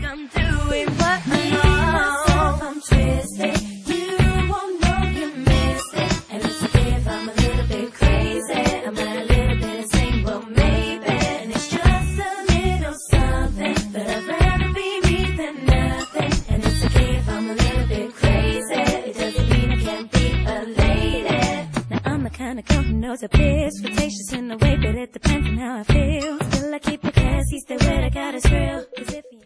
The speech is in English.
I'm doing what I myself, I'm twisted. You won't know you missed it. And it's okay if I'm a little bit crazy. I might a little bit insane, well maybe. And it's just a little something, but I'd rather be me than nothing. And it's okay if I'm a little bit crazy. It doesn't mean I can't be a lady. Now I'm the kind of girl who knows a bitch flirtatious in the way, but it depends on how I feel. Still I keep it classy, stay where I got is real. 'Cause if